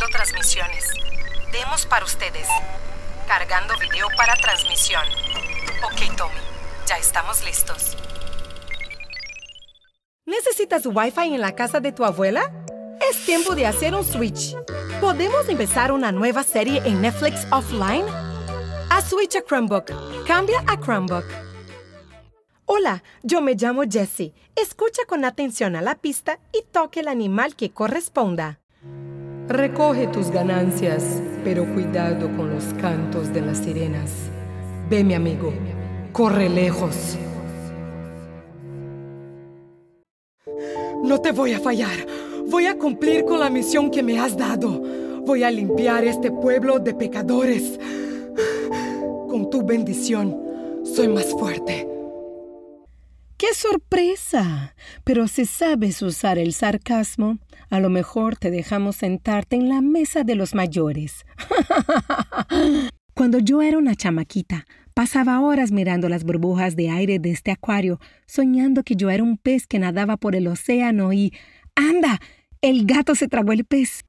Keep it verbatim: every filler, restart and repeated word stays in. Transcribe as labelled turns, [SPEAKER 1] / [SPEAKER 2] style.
[SPEAKER 1] Iniciando transmisiones. Demos para ustedes. Cargando video para transmisión. Ok, Tommy. Ya estamos listos.
[SPEAKER 2] ¿Necesitas Wi-Fi en la casa de tu abuela? Es tiempo de hacer un switch. ¿Podemos empezar una nueva serie en Netflix offline? Haz switch a Chromebook. Cambia a Chromebook. Hola, yo me llamo Jessie. Escucha con atención a la pista y toque el animal que corresponda. Recoge tus ganancias, pero cuidado con los cantos de las sirenas. Ve, mi amigo, corre lejos. No te voy a fallar. Voy a cumplir con la misión que me has dado. Voy a limpiar este pueblo de pecadores. Con tu bendición, soy más fuerte.
[SPEAKER 3] ¡Qué sorpresa! Pero si sabes usar el sarcasmo, a lo mejor te dejamos sentarte en la mesa de los mayores. Cuando yo era una chamaquita, pasaba horas mirando las burbujas de aire de este acuario, soñando que yo era un pez que nadaba por el océano y... ¡Anda! El gato se tragó el pez.